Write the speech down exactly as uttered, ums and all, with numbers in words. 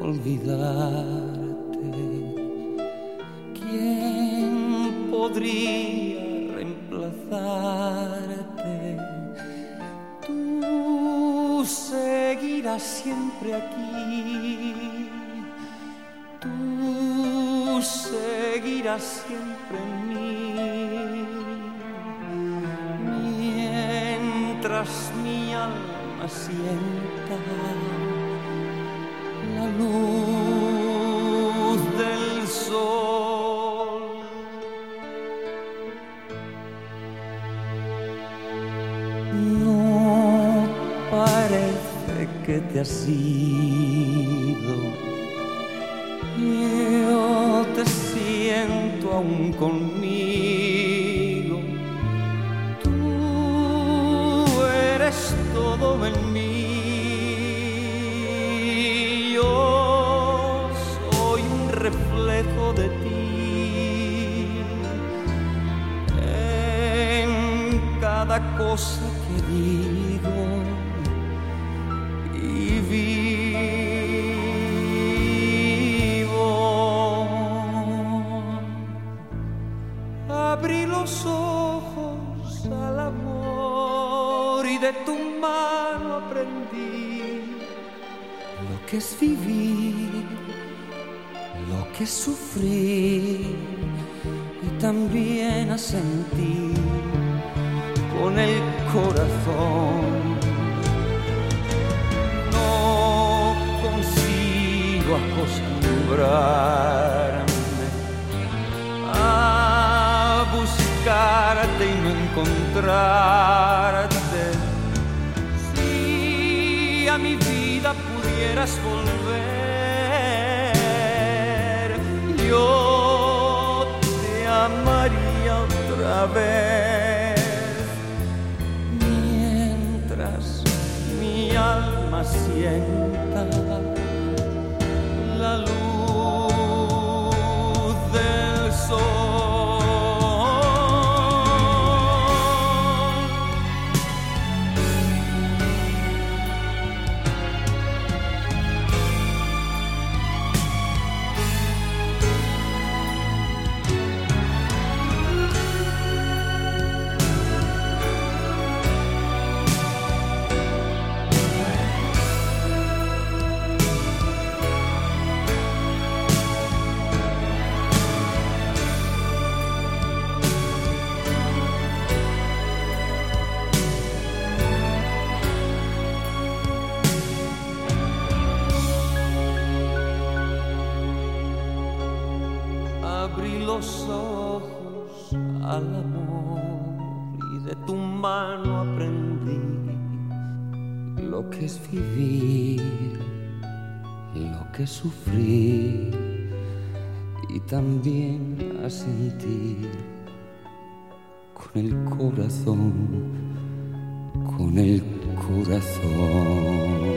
olvidarte. ¿Quién podría reemplazarte? Tú seguirás siempre aquí. Tú seguirás siempre en mí. Mientras mi alma sienta la luz del sol. No parece que te has ido. Yo te siento aún conmigo. Tú eres todo en mí. Yo soy un reflejo de ti. En cada cosa que digo y vivo. Abrí los ojos al amor y de tu mano aprendí lo que es vivir, lo que es sufrir y también a sentir con el corazón. No consigo acostumbrarme a buscarte y no encontrarte. Si a mi vida pudieras volver, yo te amaría otra vez. Mientras mi alma sienta la luz del sol. Abrí los ojos al amor y de tu mano aprendí lo que es vivir, lo que es sufrir y también a sentir con el corazón, con el corazón.